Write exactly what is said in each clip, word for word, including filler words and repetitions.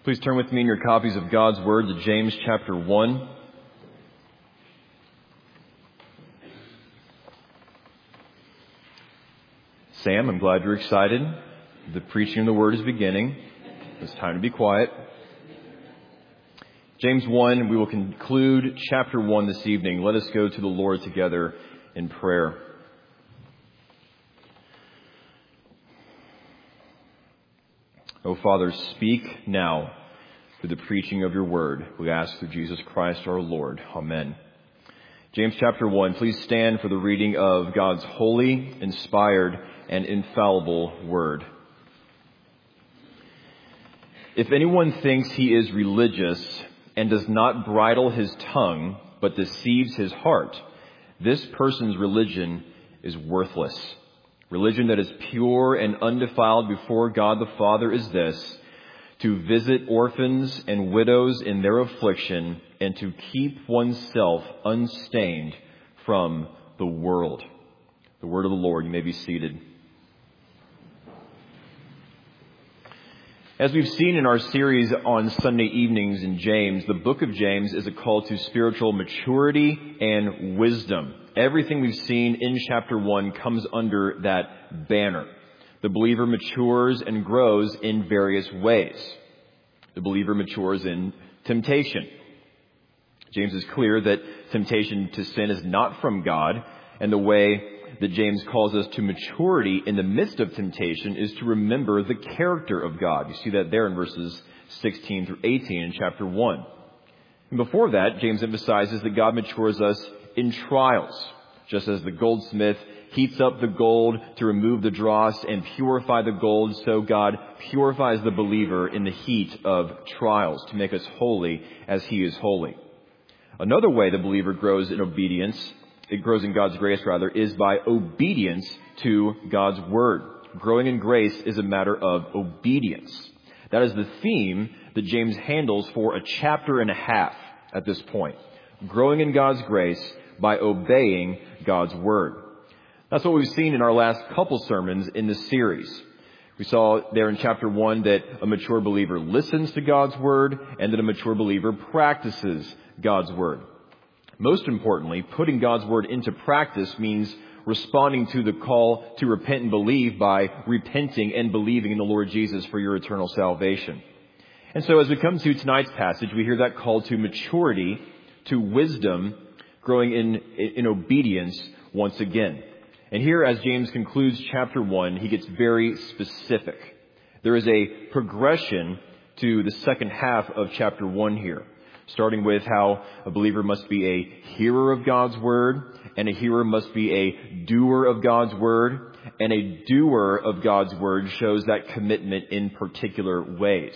Please turn with me in your copies of God's Word to James chapter one. Sam, I'm glad you're excited. The preaching of the Word is beginning. It's time to be quiet. James one, we will conclude chapter one this evening. Let us go to the Lord together in prayer. O Father, speak now through the preaching of your word. We ask through Jesus Christ our Lord. Amen. James chapter one, please stand for the reading of God's holy, inspired, and infallible word. If anyone thinks he is religious and does not bridle his tongue, but deceives his heart, this person's religion is worthless. Religion that is pure and undefiled before God the Father is this: to visit orphans and widows in their affliction and to keep oneself unstained from the world. The word of the Lord. You may be seated. As we've seen in our series on Sunday evenings in James, the book of James is a call to spiritual maturity and wisdom. Everything we've seen in chapter one comes under that banner. The believer matures and grows in various ways. The believer matures in temptation. James is clear that temptation to sin is not from God, and the way that James calls us to maturity in the midst of temptation is to remember the character of God. You see that there in verses sixteen through eighteen in chapter one. And before that, James emphasizes that God matures us in trials. Just as the goldsmith heats up the gold to remove the dross and purify the gold, so God purifies the believer in the heat of trials to make us holy as he is holy. Another way the believer grows in obedience, it grows in God's grace rather, is by obedience to God's word. Growing in grace is a matter of obedience. That is the theme that James handles for a chapter and a half at this point. Growing in God's grace by obeying God's word. That's what we've seen in our last couple sermons in this series. We saw there in chapter one that a mature believer listens to God's word and that a mature believer practices God's word. Most importantly, putting God's word into practice means responding to the call to repent and believe by repenting and believing in the Lord Jesus for your eternal salvation. And so as we come to tonight's passage, we hear that call to maturity, to wisdom, growing in, in obedience once again. And here, as James concludes chapter one, he gets very specific. There is a progression to the second half of chapter one here, starting with how a believer must be a hearer of God's word, and a hearer must be a doer of God's word, and a doer of God's word shows that commitment in particular ways.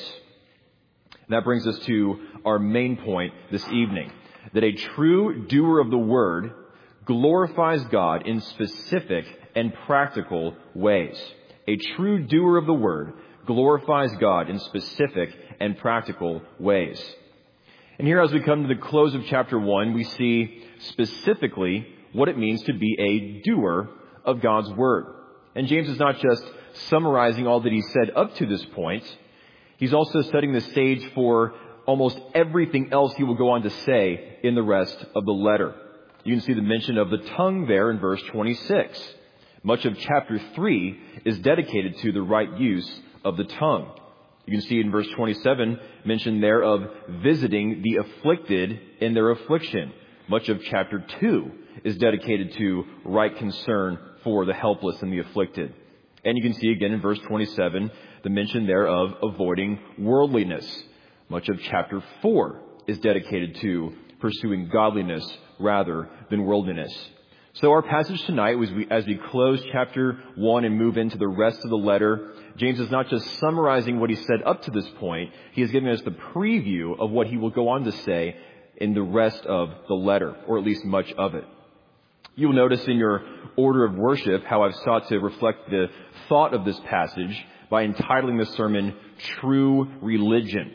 And that brings us to our main point this evening, that a true doer of the word glorifies God in specific and practical ways. A true doer of the word glorifies God in specific and practical ways. And here, as we come to the close of chapter one, we see specifically what it means to be a doer of God's word. And James is not just summarizing all that he said up to this point. He's also setting the stage for almost everything else he will go on to say in the rest of the letter. You can see the mention of the tongue there in verse twenty-six. Much of chapter three is dedicated to the right use of the tongue. You can see in verse twenty-seven mention there of visiting the afflicted in their affliction. Much of chapter two is dedicated to right concern for the helpless and the afflicted. And you can see again in verse twenty-seven the mention there of avoiding worldliness. Much of chapter four is dedicated to pursuing godliness rather than worldliness. So our passage tonight, as we, as we close chapter one and move into the rest of the letter, James is not just summarizing what he said up to this point. He is giving us the preview of what he will go on to say in the rest of the letter, or at least much of it. You'll notice in your order of worship how I've sought to reflect the thought of this passage by entitling the sermon, True Religion.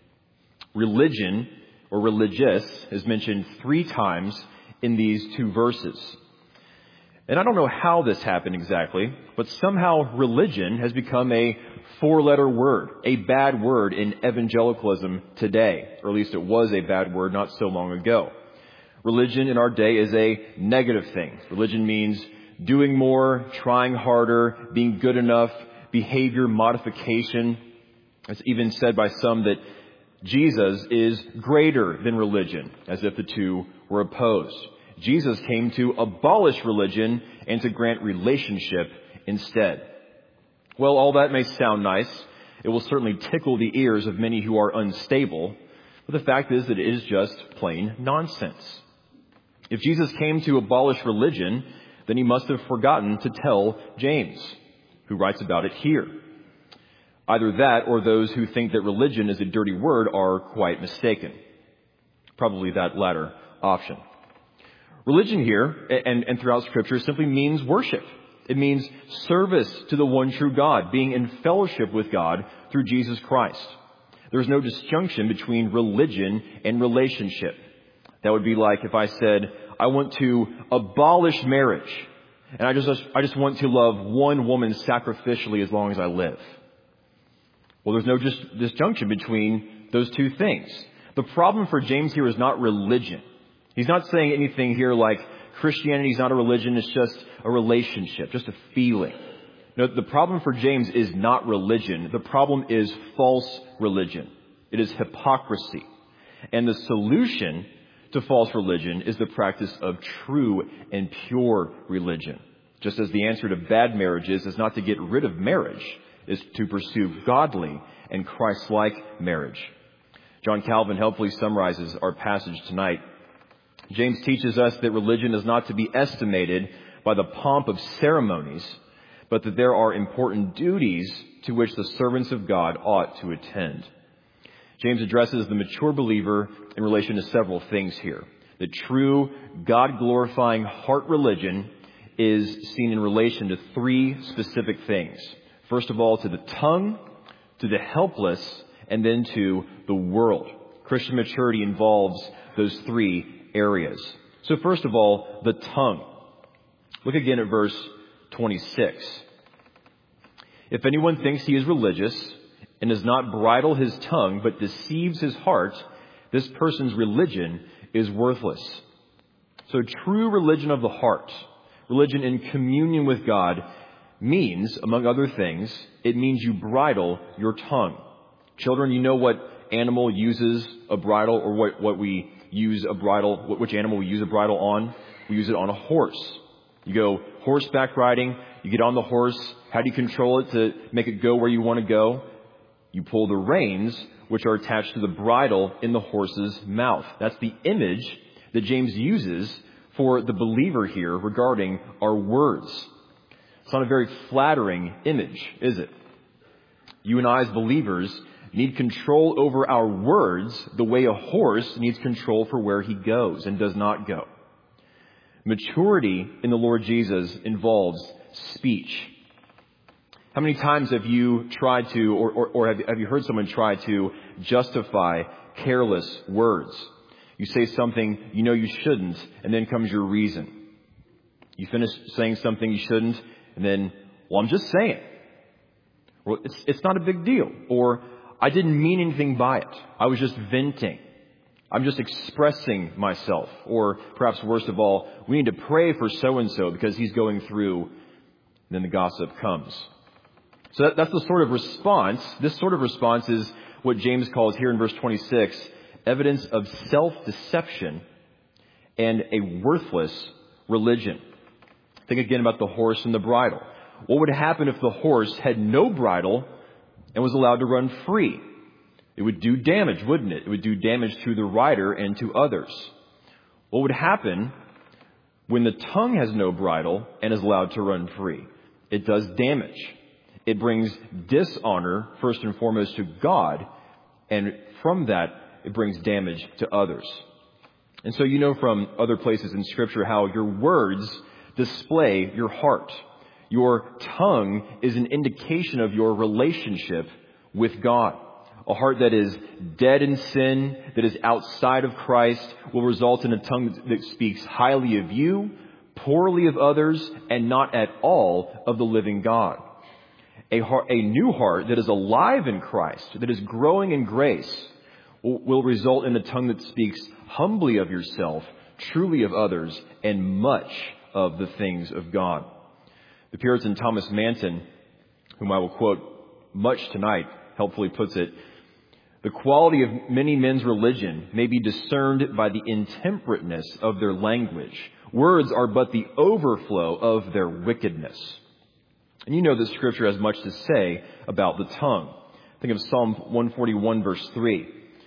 Religion, or religious, is mentioned three times in these two verses. And I don't know how this happened exactly, but somehow religion has become a four-letter word, a bad word in evangelicalism today, or at least it was a bad word not so long ago. Religion in our day is a negative thing. Religion means doing more, trying harder, being good enough, behavior modification. It's even said by some that Jesus is greater than religion, as if the two were opposed. Jesus came to abolish religion and to grant relationship instead. Well, all that may sound nice. It will certainly tickle the ears of many who are unstable. But the fact is that it is just plain nonsense. If Jesus came to abolish religion, then he must have forgotten to tell James, who writes about it here. Either that or those who think that religion is a dirty word are quite mistaken. Probably that latter option. Religion here and, and throughout Scripture simply means worship. It means service to the one true God, being in fellowship with God through Jesus Christ. There's no disjunction between religion and relationship. That would be like if I said, I want to abolish marriage, and I just, I just want to love one woman sacrificially as long as I live. Well, there's no dis- disjunction between those two things. The problem for James here is not religion. He's not saying anything here like Christianity is not a religion, it's just a relationship, just a feeling. No, the problem for James is not religion. The problem is false religion. It is hypocrisy. And the solution to false religion is the practice of true and pure religion. Just as the answer to bad marriages is not to get rid of marriage, is to pursue godly and Christ-like marriage. John Calvin helpfully summarizes our passage tonight. James teaches us that religion is not to be estimated by the pomp of ceremonies, but that there are important duties to which the servants of God ought to attend. James addresses the mature believer in relation to several things here. The true, God-glorifying heart religion is seen in relation to three specific things. First of all, to the tongue, to the helpless, and then to the world. Christian maturity involves those three areas. So first of all, the tongue. Look again at verse twenty-six. If anyone thinks he is religious and does not bridle his tongue but deceives his heart, this person's religion is worthless. So true religion of the heart, religion in communion with God, means, among other things, it means you bridle your tongue. Children, you know what animal uses a bridle, or what, what we use a bridle, which animal we use a bridle on? We use it on a horse. You go horseback riding, you get on the horse. How do you control it to make it go where you want to go? You pull the reins, which are attached to the bridle in the horse's mouth. That's the image that James uses for the believer here regarding our words. It's not a very flattering image, is it? You and I as believers need control over our words the way a horse needs control for where he goes and does not go. Maturity in the Lord Jesus involves speech. How many times have you tried to, or, or, or have, have you heard someone try to justify careless words? You say something you know you shouldn't, and then comes your reason. You finish saying something you shouldn't, and then, well, I'm just saying. Well, it's, it's not a big deal. Or, I didn't mean anything by it. I was just venting. I'm just expressing myself. Or perhaps worst of all, we need to pray for so-and-so because he's going through. Then the gossip comes. So that, that's the sort of response. This sort of response is what James calls here in verse twenty-six, evidence of self-deception and a worthless religion. Think again about the horse and the bridle. What would happen if the horse had no bridle and was allowed to run free? It would do damage, wouldn't it? It would do damage to the rider and to others. What would happen when the tongue has no bridle and is allowed to run free? It does damage. It brings dishonor, first and foremost, to God, and from that, it brings damage to others. And so you know from other places in Scripture how your words display your heart. Your tongue is an indication of your relationship with God. A heart that is dead in sin, that is outside of Christ, will result in a tongue that speaks highly of you, poorly of others, and not at all of the living God. A, heart, a new heart that is alive in Christ, that is growing in grace, will, will result in a tongue that speaks humbly of yourself, truly of others, and much of the things of God. The Puritan Thomas Manton, whom I will quote much tonight, helpfully puts it, the quality of many men's religion may be discerned by the intemperateness of their language. Words are but the overflow of their wickedness. And you know that Scripture has much to say about the tongue. Think of Psalm one forty-one, verse three.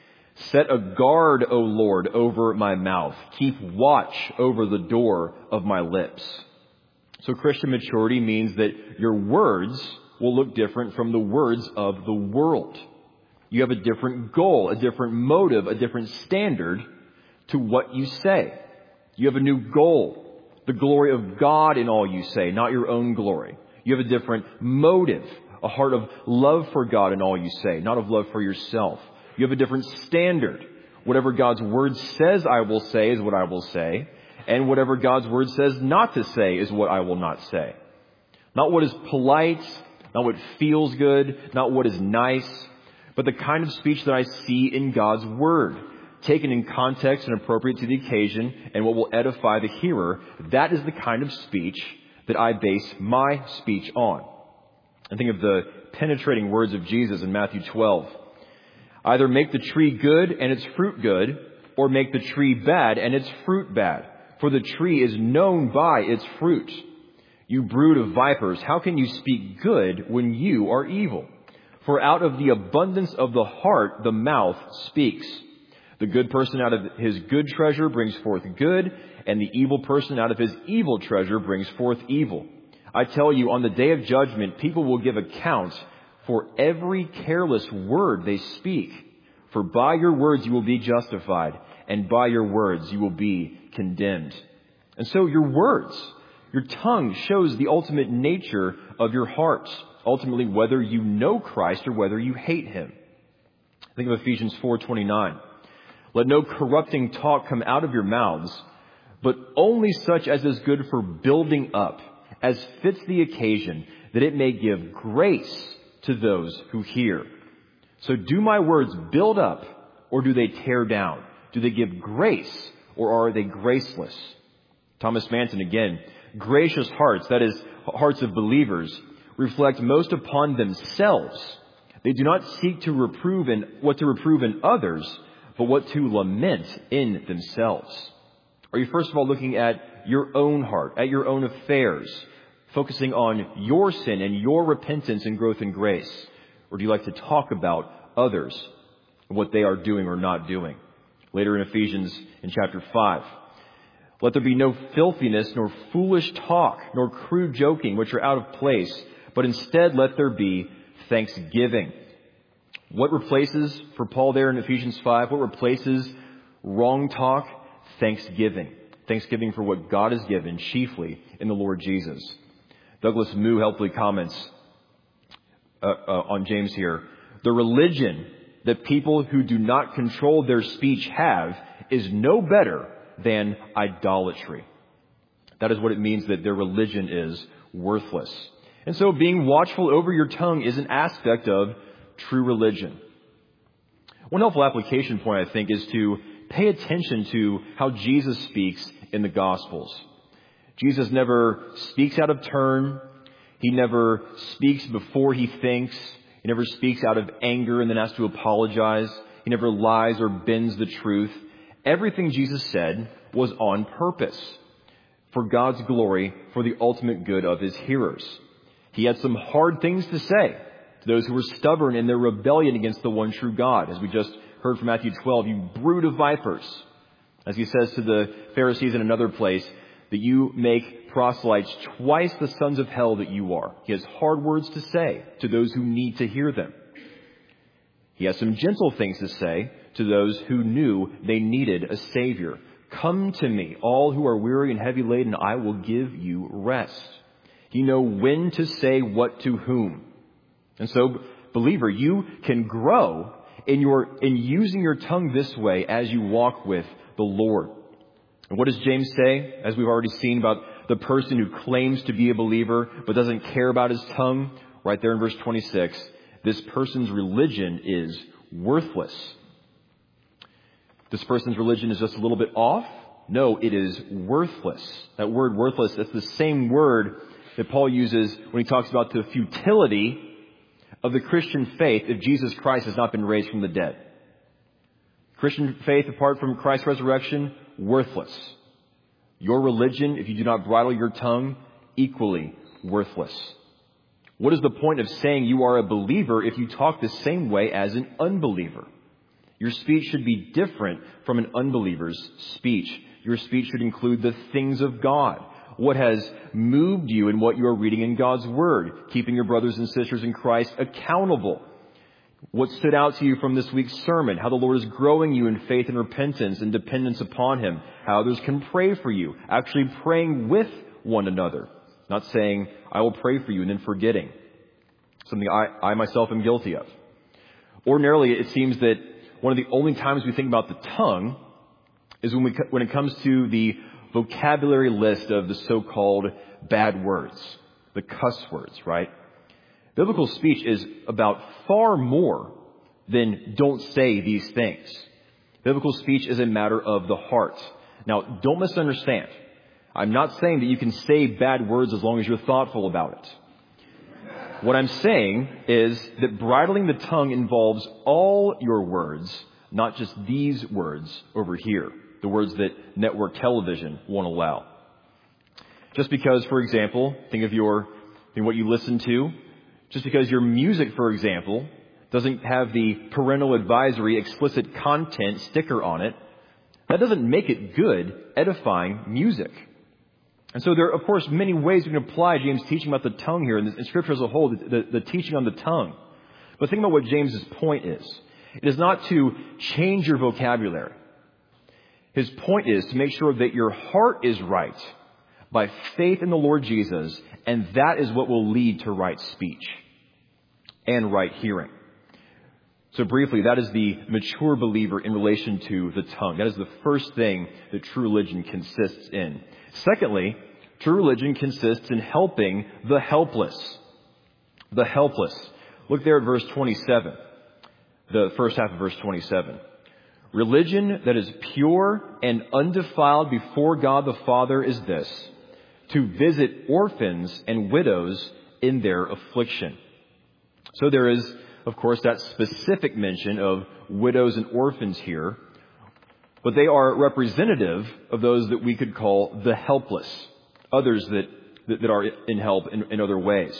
Set a guard, O Lord, over my mouth. Keep watch over the door of my lips. So Christian maturity means that your words will look different from the words of the world. You have a different goal, a different motive, a different standard to what you say. You have a new goal, the glory of God in all you say, not your own glory. You have a different motive, a heart of love for God in all you say, not of love for yourself. You have a different standard. Whatever God's word says I will say is what I will say, and whatever God's word says not to say is what I will not say. Not what is polite, not what feels good, not what is nice, but the kind of speech that I see in God's word, taken in context and appropriate to the occasion and what will edify the hearer. That is the kind of speech that I base my speech on. And think of the penetrating words of Jesus in Matthew twelve. Either make the tree good and its fruit good, or make the tree bad and its fruit bad. For the tree is known by its fruit. You brood of vipers, how can you speak good when you are evil? For out of the abundance of the heart the mouth speaks. The good person out of his good treasure brings forth good, and the evil person out of his evil treasure brings forth evil. I tell you, on the day of judgment, people will give account for every careless word they speak. For by your words you will be justified, and by your words you will be condemned. And so your words, your tongue shows the ultimate nature of your heart, ultimately whether you know Christ or whether you hate him. Think of Ephesians four twenty-nine. Let no corrupting talk come out of your mouths, but only such as is good for building up, as fits the occasion, that it may give grace to those who hear. So do my words build up, or do they tear down? Do they give grace, or are they graceless? Thomas Manton again, gracious hearts, that is, hearts of believers, reflect most upon themselves. They do not seek to reprove in what to reprove in others, but what to lament in themselves. Are you first of all looking at your own heart, at your own affairs, focusing on your sin and your repentance and growth in grace? Or do you like to talk about others and what they are doing or not doing? Later in Ephesians in chapter five, let there be no filthiness, nor foolish talk, nor crude joking, which are out of place, but instead let there be thanksgiving. What replaces, for Paul there in Ephesians five, what replaces wrong talk? Thanksgiving. Thanksgiving for what God has given, chiefly in the Lord Jesus. Douglas Moo helpfully comments uh, uh, on James here. The religion that people who do not control their speech have is no better than idolatry. That is what it means that their religion is worthless. And so being watchful over your tongue is an aspect of true religion. One helpful application point, I think, is to pay attention to how Jesus speaks in the Gospels. Jesus never speaks out of turn. He never speaks before he thinks. He never speaks out of anger and then has to apologize. He never lies or bends the truth. Everything Jesus said was on purpose, for God's glory, for the ultimate good of his hearers. He had some hard things to say to those who were stubborn in their rebellion against the one true God. As we just heard from Matthew twelve, you brood of vipers. As he says to the Pharisees in another place, that you make proselytes twice the sons of hell that you are. He has hard words to say to those who need to hear them. He has some gentle things to say to those who knew they needed a Savior. Come to me, all who are weary and heavy laden, I will give you rest. He knows when to say what to whom. And so, believer, you can grow in your in using your tongue this way as you walk with the Lord. And what does James say, as we've already seen, about the person who claims to be a believer but doesn't care about his tongue, right there in verse twenty-six, this person's religion is worthless. This person's religion is just a little bit off? No, it is worthless. That word worthless, that's the same word that Paul uses when he talks about the futility of the Christian faith if Jesus Christ has not been raised from the dead. Christian faith apart from Christ's resurrection, worthless. Your religion, if you do not bridle your tongue, equally worthless. What is the point of saying you are a believer if you talk the same way as an unbeliever? Your speech should be different from an unbeliever's speech. Your speech should include the things of God. What has moved you in what you are reading in God's Word, keeping your brothers and sisters in Christ accountable. What stood out to you from this week's sermon, how the Lord is growing you in faith and repentance and dependence upon Him, how others can pray for you, actually praying with one another, not saying, I will pray for you and then forgetting, something I, I myself am guilty of. Ordinarily, it seems that one of the only times we think about the tongue is when we when it comes to the vocabulary list of the so-called bad words, the cuss words, right? Biblical speech is about far more than don't say these things. Biblical speech is a matter of the heart. Now, don't misunderstand. I'm not saying that you can say bad words as long as you're thoughtful about it. What I'm saying is that bridling the tongue involves all your words, not just these words over here, the words that network television won't allow. Just because, for example, think of your, think what you listen to, just because your music, for example, doesn't have the parental advisory explicit content sticker on it, that doesn't make it good, edifying music. And so there are, of course, many ways we can apply James' teaching about the tongue here in, in Scripture as a whole, the, the, the teaching on the tongue. But think about what James's point is. It is not to change your vocabulary. His point is to make sure that your heart is right by faith in the Lord Jesus, and that is what will lead to right speech and right hearing. So briefly, that is the mature believer in relation to the tongue. That is the first thing that true religion consists in. Secondly, true religion consists in helping the helpless. The helpless. Look there at verse twenty-seven. The first half of verse twenty-seven. Religion that is pure and undefiled before God the Father is this: to visit orphans and widows in their affliction. So there is, of course, that specific mention of widows and orphans here, but they are representative of those that we could call the helpless, others that, that, that are in help in, in other ways.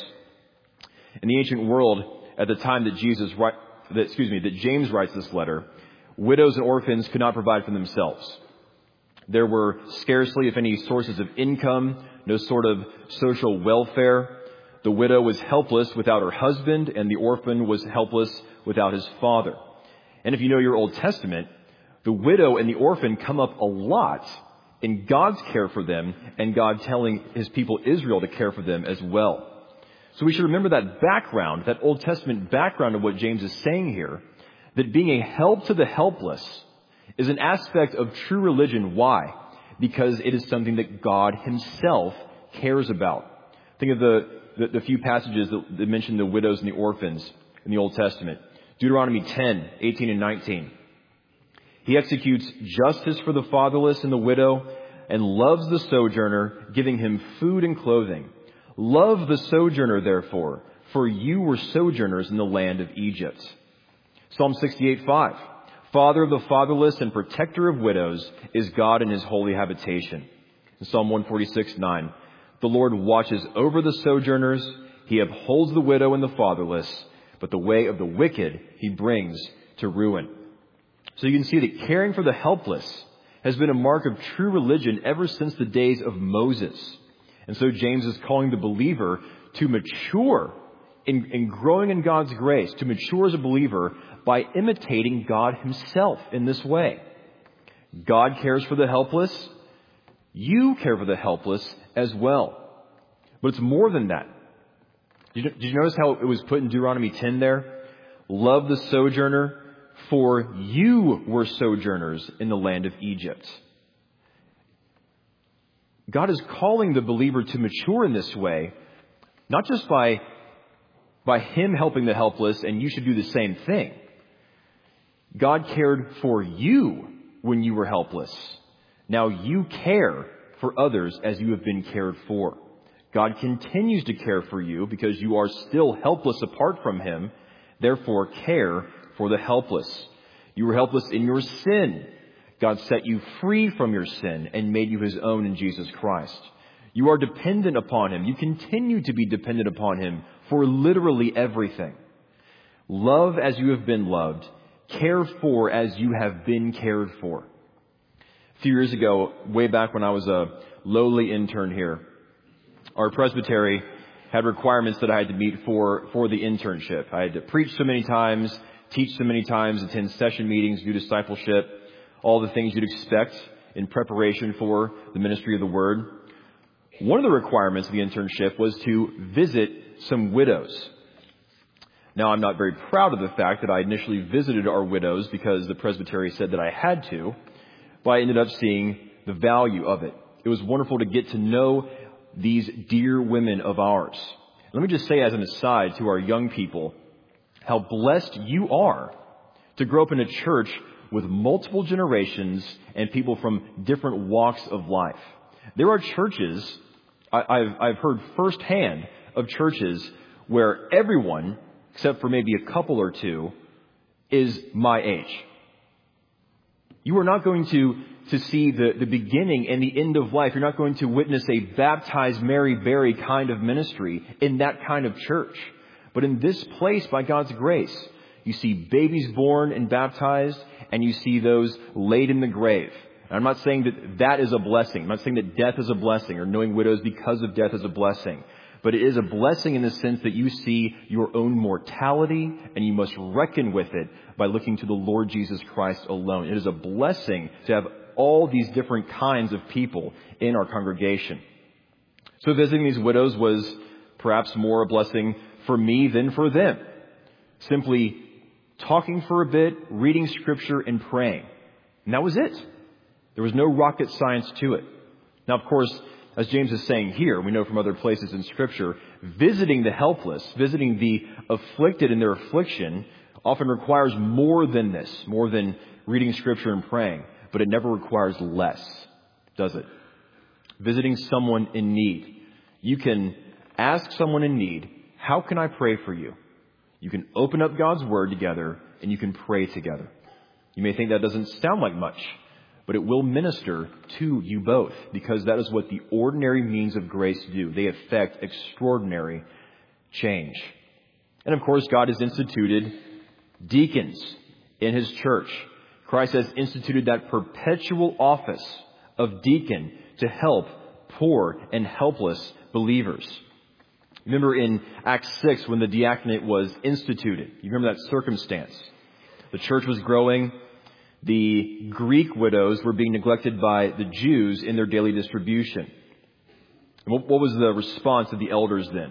In the ancient world, at the time that Jesus, that, excuse me, that James writes this letter, widows and orphans could not provide for themselves. There were scarcely, if any, sources of income, no sort of social welfare. The widow was helpless without her husband, and the orphan was helpless without his father. And if you know your Old Testament, the widow and the orphan come up a lot in God's care for them and God telling His people Israel to care for them as well. So we should remember that background, that Old Testament background of what James is saying here, that being a help to the helpless is an aspect of true religion. Why? Because it is something that God Himself cares about. Think of the, the, the few passages that, that mention the widows and the orphans in the Old Testament. Deuteronomy ten, eighteen and nineteen. He executes justice for the fatherless and the widow and loves the sojourner, giving him food and clothing. Love the sojourner, therefore, for you were sojourners in the land of Egypt. Psalm sixty-eight, five. Father of the fatherless and protector of widows is God in His holy habitation. In Psalm one forty-six, nine. The Lord watches over the sojourners. He upholds the widow and the fatherless, but the way of the wicked He brings to ruin. So you can see that caring for the helpless has been a mark of true religion ever since the days of Moses. And so James is calling the believer to mature in, in growing in God's grace, to mature as a believer by imitating God Himself in this way. God cares for the helpless. You care for the helpless as well. But it's more than that. Did you, did you notice how it was put in Deuteronomy ten there? Love the sojourner, for you were sojourners in the land of Egypt. God is calling the believer to mature in this way, not just by, by Him helping the helpless, and you should do the same thing. God cared for you when you were helpless. Now you care for others as you have been cared for. God continues to care for you because you are still helpless apart from Him. Therefore, care for the helpless. You were helpless in your sin. God set you free from your sin and made you His own in Jesus Christ. You are dependent upon Him. You continue to be dependent upon Him for literally everything. Love as you have been loved. Care for as you have been cared for. A few years ago, way back when I was a lowly intern here, our presbytery had requirements that I had to meet for, for the internship. I had to preach so many times, teach so many times, attend session meetings, do discipleship, all the things you'd expect in preparation for the ministry of the Word. One of the requirements of the internship was to visit some widows. Now, I'm not very proud of the fact that I initially visited our widows because the presbytery said that I had to, but I ended up seeing the value of it. It was wonderful to get to know these dear women of ours. Let me just say as an aside to our young people, how blessed you are to grow up in a church with multiple generations and people from different walks of life. There are churches, I, I've, I've heard firsthand of churches where everyone, except for maybe a couple or two, is my age. You are not going to, to see the, the beginning and the end of life. You're not going to witness a baptized Mary Berry kind of ministry in that kind of church. But in this place, by God's grace, you see babies born and baptized, and you see those laid in the grave. And I'm not saying that that is a blessing. I'm not saying that death is a blessing or knowing widows because of death is a blessing. But it is a blessing in the sense that you see your own mortality and you must reckon with it by looking to the Lord Jesus Christ alone. It is a blessing to have all these different kinds of people in our congregation. So visiting these widows was perhaps more a blessing for me than for them. Simply talking for a bit, reading Scripture, and praying. And that was it. There was no rocket science to it. Now, of course, as James is saying here, we know from other places in Scripture, visiting the helpless, visiting the afflicted in their affliction often requires more than this, more than reading Scripture and praying. But it never requires less, does it? Visiting someone in need. You can ask someone in need, how can I pray for you? You can open up God's Word together and you can pray together. You may think that doesn't sound like much, but it will minister to you both because that is what the ordinary means of grace do. They affect extraordinary change. And of course, God has instituted deacons in His church. Christ has instituted that perpetual office of deacon to help poor and helpless believers. Remember in Acts six when the diaconate was instituted. You remember that circumstance. The church was growing. The Greek widows were being neglected by the Jews in their daily distribution. And what, what was the response of the elders then?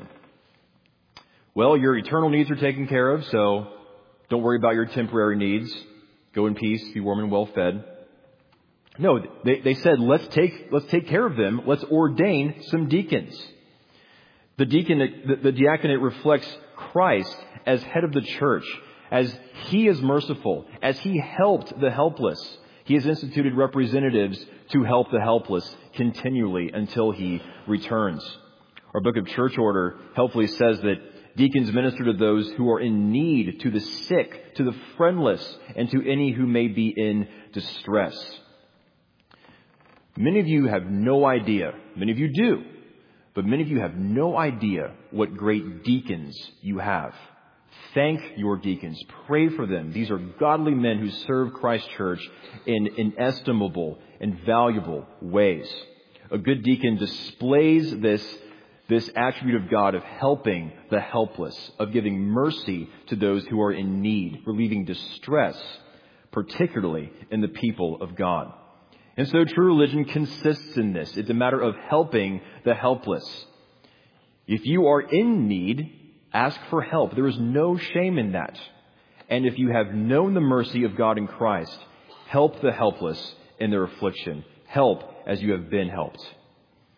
Well, your eternal needs are taken care of, so don't worry about your temporary needs. Go in peace, be warm and well fed. No, they, they said, let's take, let's take care of them. Let's ordain some deacons. The deacon, the, the diaconate reflects Christ as head of the church, as He is merciful, as He helped the helpless. He has instituted representatives to help the helpless continually until He returns. Our book of church order helpfully says that deacons minister to those who are in need, to the sick, to the friendless, and to any who may be in distress. Many of you have no idea, many of you do, but many of you have no idea what great deacons you have. Thank your deacons. Pray for them. These are godly men who serve Christ Church in inestimable and valuable ways. A good deacon displays this, this attribute of God of helping the helpless, of giving mercy to those who are in need, relieving distress, particularly in the people of God. And so true religion consists in this. It's a matter of helping the helpless. If you are in need, ask for help. There is no shame in that. And if you have known the mercy of God in Christ, help the helpless in their affliction. Help as you have been helped.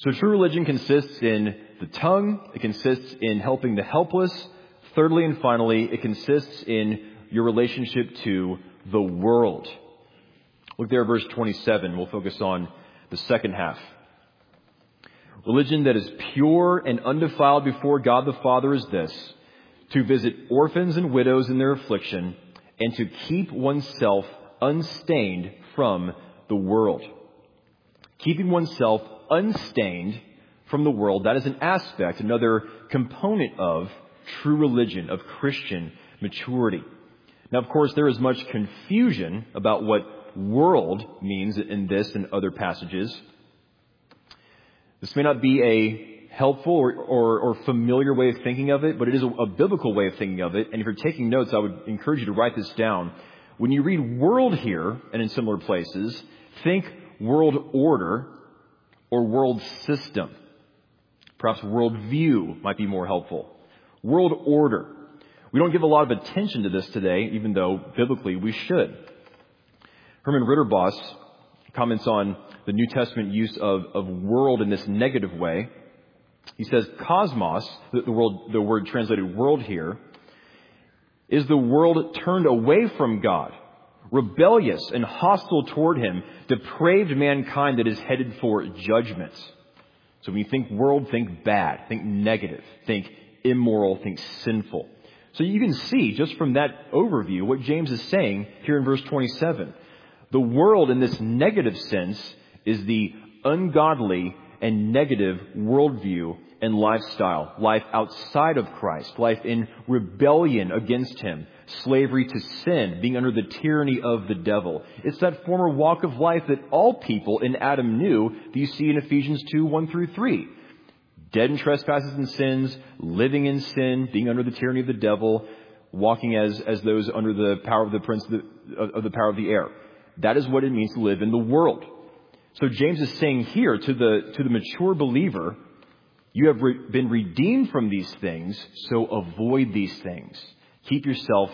So true religion consists in the tongue. It consists in helping the helpless. Thirdly and finally, it consists in your relationship to the world. Look there at verse twenty-seven. We'll focus on the second half. Religion that is pure and undefiled before God the Father is this: to visit orphans and widows in their affliction, and to keep oneself unstained from the world. Keeping oneself unstained from the world, that is an aspect, another component of true religion, of Christian maturity. Now, of course, there is much confusion about what world means in this and other passages. This may not be a helpful or, or, or familiar way of thinking of it, but it is a, a biblical way of thinking of it. And if you're taking notes, I would encourage you to write this down. When you read world here and in similar places, think world order or world system. Perhaps world view might be more helpful. World order. We don't give a lot of attention to this today, even though biblically we should. Herman Ritterboss comments on the New Testament use of, of world in this negative way. He says, cosmos, the, the, world, the word translated world here, is the world turned away from God, rebellious and hostile toward Him, depraved mankind that is headed for judgment. So when you think world, think bad, think negative, think immoral, think sinful. So you can see just from that overview what James is saying here in verse twenty-seven. The world in this negative sense is the ungodly and negative worldview and lifestyle, life outside of Christ, life in rebellion against Him, slavery to sin, being under the tyranny of the devil. It's that former walk of life that all people in Adam knew, that you see in Ephesians two, one through three. Dead in trespasses and sins, living in sin, being under the tyranny of the devil, walking as, as those under the power of the prince of the, of the power of the air. That is what it means to live in the world. So James is saying here to the, to the mature believer, you have re- been redeemed from these things, so avoid these things. Keep yourself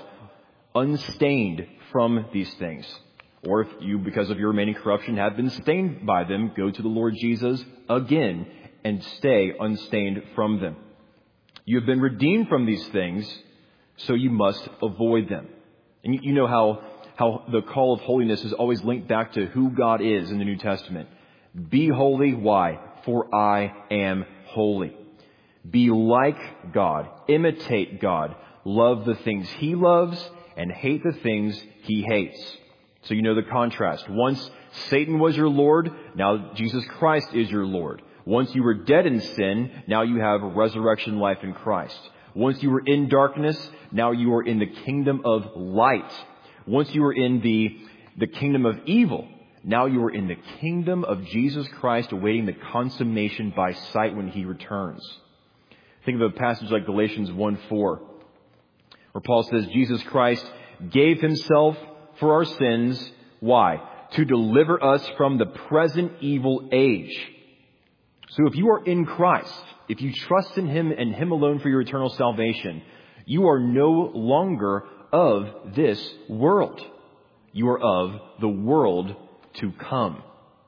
unstained from these things. Or if you, because of your remaining corruption, have been stained by them, go to the Lord Jesus again and stay unstained from them. You have been redeemed from these things, so you must avoid them. And you, you know how How the call of holiness is always linked back to who God is in the New Testament. Be holy. Why? For I am holy. Be like God. Imitate God. Love the things He loves and hate the things He hates. So you know the contrast. Once Satan was your Lord, now Jesus Christ is your Lord. Once you were dead in sin, now you have resurrection life in Christ. Once you were in darkness, now you are in the kingdom of light. Once you were in the, the kingdom of evil, now you are in the kingdom of Jesus Christ, awaiting the consummation by sight when He returns. Think of a passage like Galatians one four, where Paul says, Jesus Christ gave Himself for our sins. Why? To deliver us from the present evil age. So if you are in Christ, if you trust in Him and Him alone for your eternal salvation, you are no longer of this world. You are of the world to come.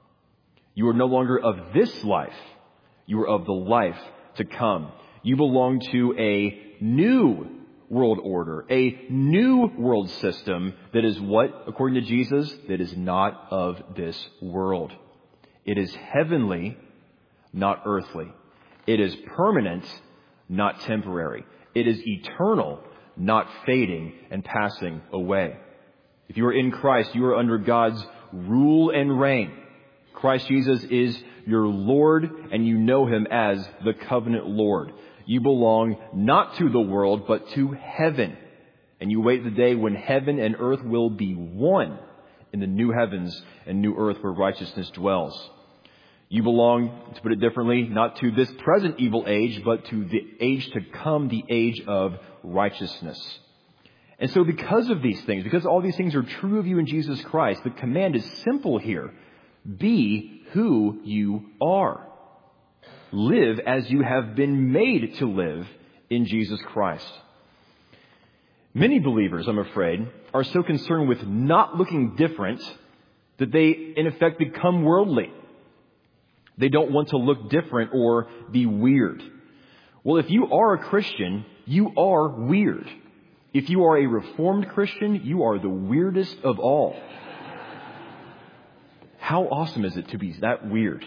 You are no longer of this life. You are of the life to come. You belong to a new world order, a new world system that is what, according to Jesus, that is not of this world. It is heavenly, not earthly. It is permanent, not temporary. It is eternal, not fading and passing away. If you are in Christ, you are under God's rule and reign. Christ Jesus is your Lord, and you know Him as the covenant Lord. You belong not to the world, but to heaven. And you wait the day when heaven and earth will be one in the new heavens and new earth where righteousness dwells. You belong, to put it differently, not to this present evil age, but to the age to come, the age of righteousness. And so because of these things, because all these things are true of you in Jesus Christ, the command is simple here. Be who you are. Live as you have been made to live in Jesus Christ. Many believers, I'm afraid, are so concerned with not looking different that they, in effect, become worldly. They don't want to look different or be weird. Well, if you are a Christian, you are weird. If you are a Reformed Christian, you are the weirdest of all. How awesome is it to be that weird?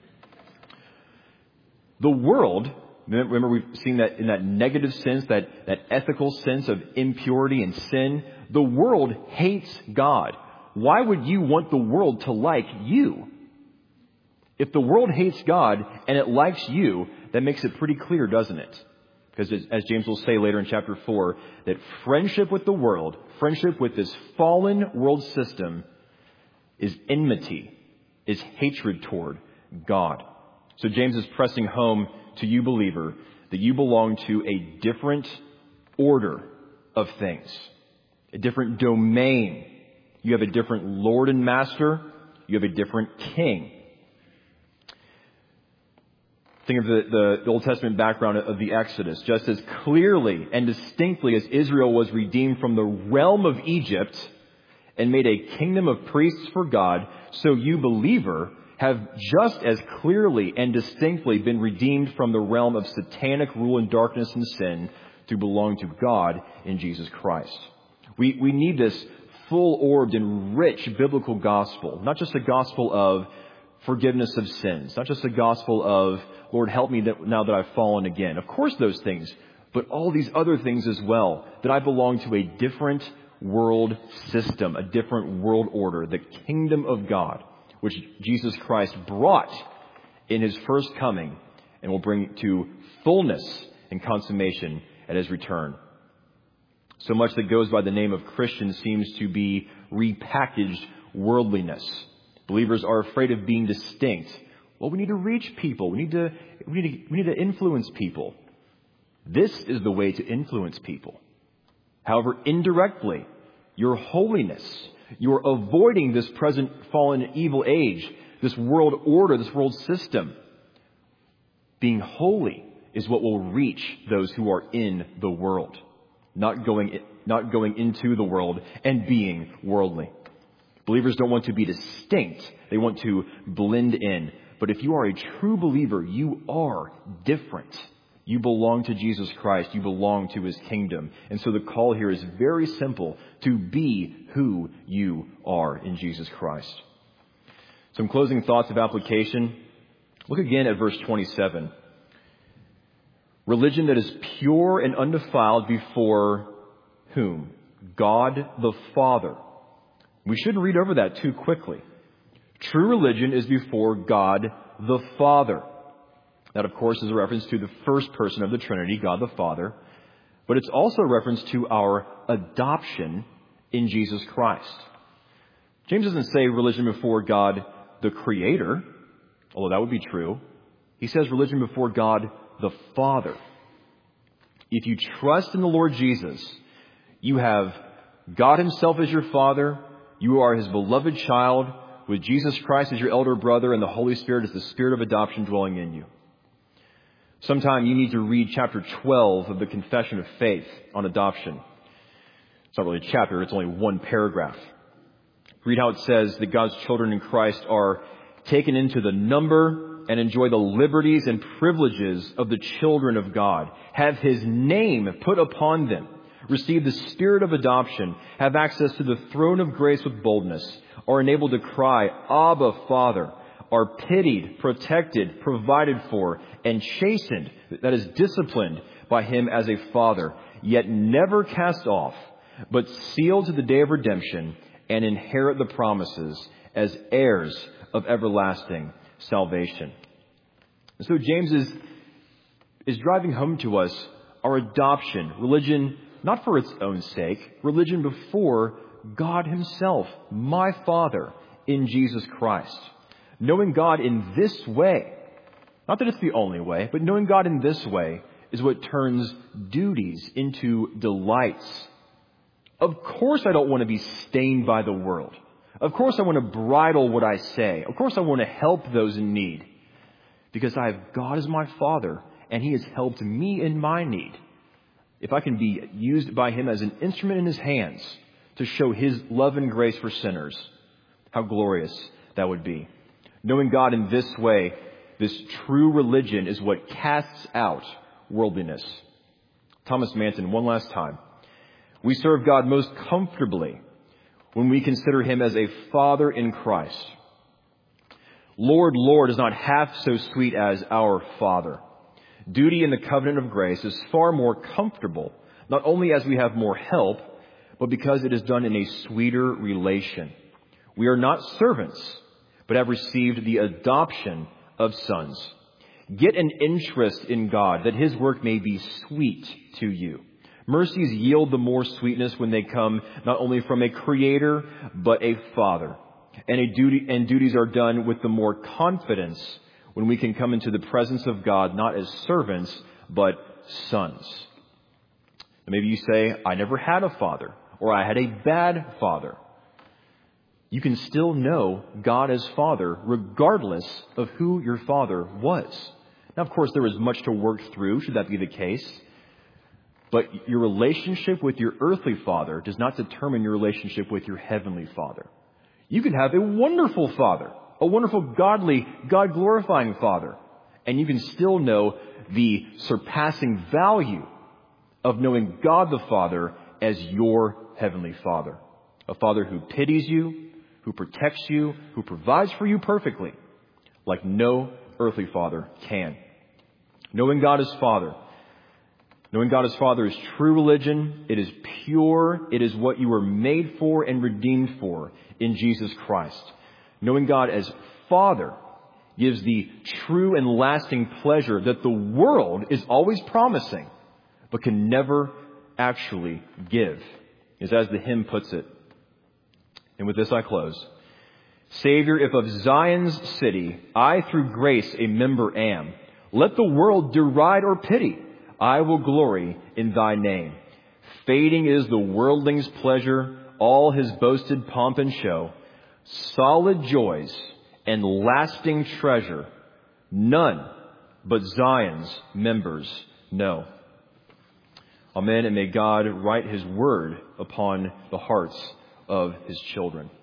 The world, remember we've seen that in that negative sense, that, that ethical sense of impurity and sin, the world hates God. Why would you want the world to like you? If the world hates God and it likes you, that makes it pretty clear, doesn't it? Because as James will say later in chapter four, that friendship with the world, friendship with this fallen world system is enmity, is hatred toward God. So James is pressing home to you, believer, that you belong to a different order of things, a different domain. You have a different Lord and Master. You have a different King. Think of the, the Old Testament background of the Exodus. Just as clearly and distinctly as Israel was redeemed from the realm of Egypt and made a kingdom of priests for God, so you, believer, have just as clearly and distinctly been redeemed from the realm of satanic rule and darkness and sin to belong to God in Jesus Christ. We, we need this full-orbed and rich biblical gospel, not just a gospel of forgiveness of sins, not just a gospel of, Lord, help me that now that I've fallen again. Of course those things, but all these other things as well, that I belong to a different world system, a different world order, the kingdom of God, which Jesus Christ brought in his first coming and will bring to fullness and consummation at his return. So much that goes by the name of Christian seems to be repackaged worldliness. Believers are afraid of being distinct. Well, we need to reach people. We need to, we need to, we need to influence people. This is the way to influence people. However, indirectly, your holiness, you're avoiding this present fallen evil age, this world order, this world system. Being holy is what will reach those who are in the world, not going, not going into the world and being worldly. Believers don't want to be distinct. They want to blend in. But if you are a true believer, you are different. You belong to Jesus Christ. You belong to his kingdom. And so the call here is very simple: to be who you are in Jesus Christ. Some closing thoughts of application. Look again at verse twenty-seven. Religion that is pure and undefiled before whom? God the Father. We shouldn't read over that too quickly. True religion is before God the Father. That, of course, is a reference to the first person of the Trinity, God the Father. But it's also a reference to our adoption in Jesus Christ. James doesn't say religion before God the Creator, although that would be true. He says religion before God the Father. If you trust in the Lord Jesus, you have God himself as your Father. You are his beloved child with Jesus Christ as your elder brother, and the Holy Spirit is the Spirit of adoption dwelling in you. Sometime you need to read chapter twelve of the Confession of Faith on adoption. It's not really a chapter, it's only one paragraph. Read how it says that God's children in Christ are taken into the number and enjoy the liberties and privileges of the children of God, have his name put upon them, receive the Spirit of adoption, have access to the throne of grace with boldness, are enabled to cry, Abba, Father, are pitied, protected, provided for, and chastened, that is disciplined by him as a father, yet never cast off, but sealed to the day of redemption, and inherit the promises as heirs of everlasting salvation. And so James is, is driving home to us our adoption, religion not for its own sake, religion before God himself, my Father, in Jesus Christ. Knowing God in this way, not that it's the only way, but knowing God in this way is what turns duties into delights. Of course I don't want to be stained by the world. Of course I want to bridle what I say. Of course I want to help those in need. Because I have God as my Father, and he has helped me in my need. If I can be used by him as an instrument in his hands to show his love and grace for sinners, how glorious that would be. Knowing God in this way This true religion is what casts out worldliness. Thomas Manton, one last time. We serve God most comfortably when we consider him as a Father in Christ. Lord, Lord is not half so sweet as our Father. Duty in the covenant of grace is far more comfortable, not only as we have more help, but because it is done in a sweeter relation. We are not servants, but have received the adoption of sons. Get an interest in God, that his work may be sweet to you. Mercies yield the more sweetness when they come not only from a creator, but a father. And a duty and duties are done with the more confidence when we can come into the presence of God, not as servants, but sons. And maybe you say, I never had a father, or I had a bad father. You can still know God as Father, regardless of who your father was. Now, of course, there is much to work through, should that be the case. But your relationship with your earthly father does not determine your relationship with your heavenly Father. You can have a wonderful father, a wonderful, godly, God-glorifying father, and you can still know the surpassing value of knowing God the Father as your heavenly Father. A Father who pities you, who protects you, who provides for you perfectly, like no earthly father can. Knowing God as Father. Knowing God as Father is true religion. It is pure. It is what you were made for and redeemed for in Jesus Christ. Knowing God as Father gives the true and lasting pleasure that the world is always promising, but can never actually give. Is as the hymn puts it. And with this I close. Savior, if of Zion's city I through grace a member am, let the world deride or pity. I will glory in thy name. Fading is the worldling's pleasure, all his boasted pomp and show. Solid joys and lasting treasure, none but Zion's members know. Amen, and may God write his word upon the hearts of his children.